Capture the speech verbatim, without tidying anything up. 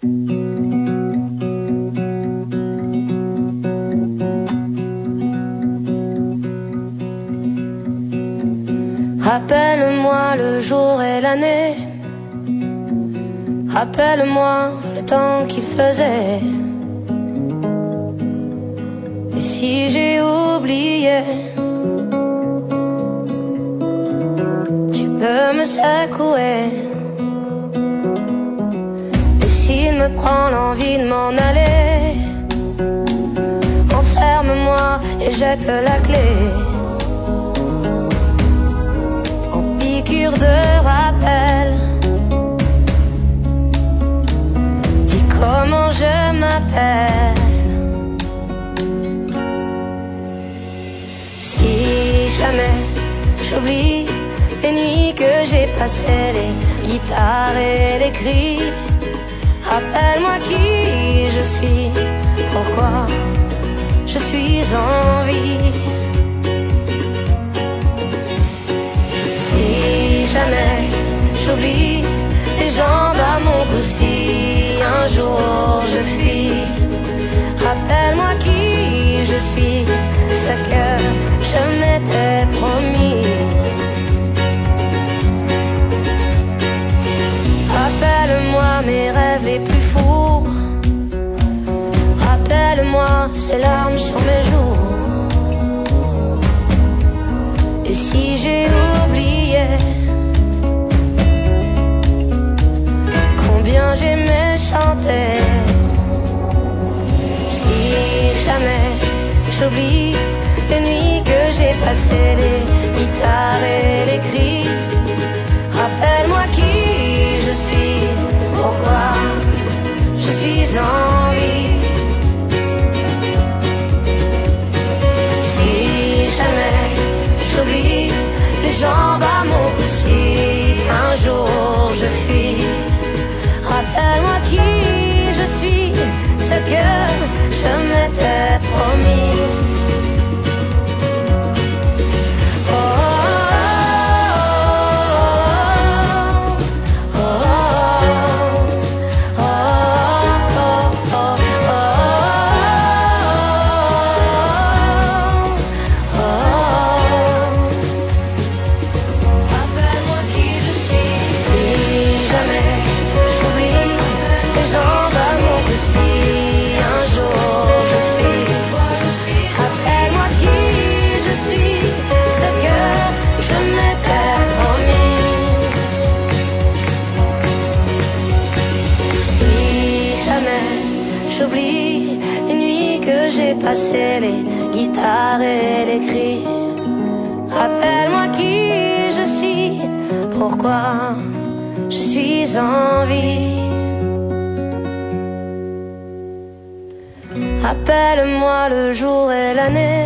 Rappelle-moi le jour et l'année. Rappelle-moi le temps qu'il faisait. Et si j'ai oublié, tu peux me secouer. Et s'il me prend l'envie de m'en aller, enferme-moi et jette la clé. En piqûre de rappel, dis comment je m'appelle. Si jamais j'oublie les nuits que j'ai passées, les guitares et les cris, rappelle-moi qui je suis, pourquoi je suis en vie. Si jamais j'oublie les jambes à mon cou, si un jour je fuis, rappelle-moi qui je suis, ce que je m'étais promis. Rappelle-moi mes rêves les plus fous. Rappelle-moi ces larmes sur mes joues. Et si j'ai oublié combien j'aimais chanter, si jamais j'oublie les nuits que j'ai passées, les guitares et les cris, rappelle-moi qui je suis, pourquoi je suis en vie. Si jamais j'oublie les jambes à mon cou, si un jour je fuis, rappelle-moi qui je suis, ce que je m'étais promis. J'oublie les nuits que j'ai passées, les guitares et les cris, rappelle-moi qui je suis, pourquoi je suis en vie. Rappelle-moi le jour et l'année.